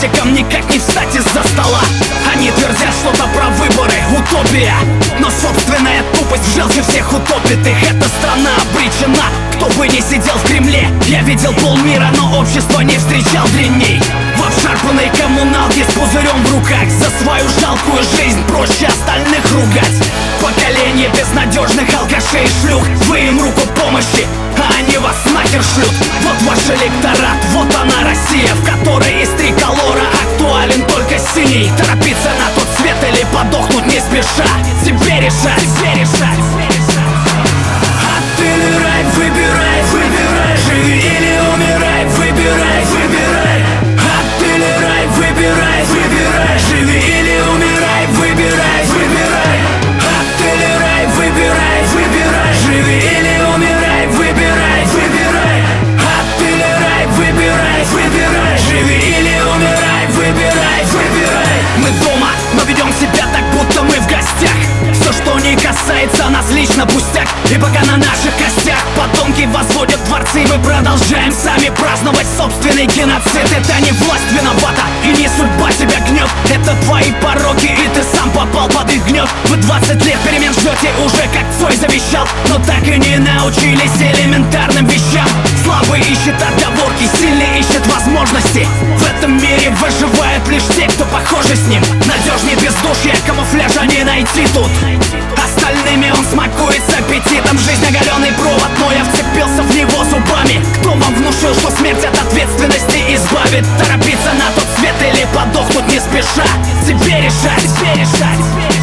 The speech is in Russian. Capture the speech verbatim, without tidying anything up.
политикам никак не встать из-за стола. Они твердят что-то про выборы, утопия, но собственная тупость в желчи всех утопит их. Эта страна обречена, кто бы ни сидел в Кремле. Я видел полмира, но общество не встречал длинней. В обшарпанной коммуналке с пузырем в руках, за свою жалкую жизнь проще остальных ругать. Поколение безнадежных алкашей и шлюх, вы им руку помощи, а они вас нахер шлют. Вот ваш электорат, вот она Россия, в которой из триколора актуален только синий. Торопиться на тот свет или подохнуть не спеша, тебе решать, тебе решать. Ад или рай, выбирай, выбирай, живи или умирай, выбирай, выбирай. Ад или рай, выбирай, выбирай, живи или умирай, выбирай, выбирай. Ад или рай, выбирай, выбирай, живи или умирай, выбирай, выбирай. Ад или рай, выбирай, выбирай, живи или умирай, выбирай, выбирай. Мы дома, но ведем себя так, будто мы в гостях. Все, что не касается нас лично, пустяк. И пока на наших костях подонки возводят дворцы, мы продолжаем сами праздновать собственный геноцид. Это не власть виновата и не судьба тебя гнет, это твои пороки и ты сам попал под их гнет. Вы двадцать лет перемен ждете уже, как Цой завещал, но так и не научились элементарным вещам. Слабый ищет отговорки, сильный ищет возможности. В этом мире выживают лишь те, кто похожи с ним. Надежнее бездушья, камуфляжа не найти тут. Остальными он смакует с аппетитом. Жизнь оголенный провод, но я вцепился в него зубами. Кто вам внушил, что смерть от ответственности избавит? Торопиться на тот свет или подохнуть не спеша, тебе решать, тебе решать.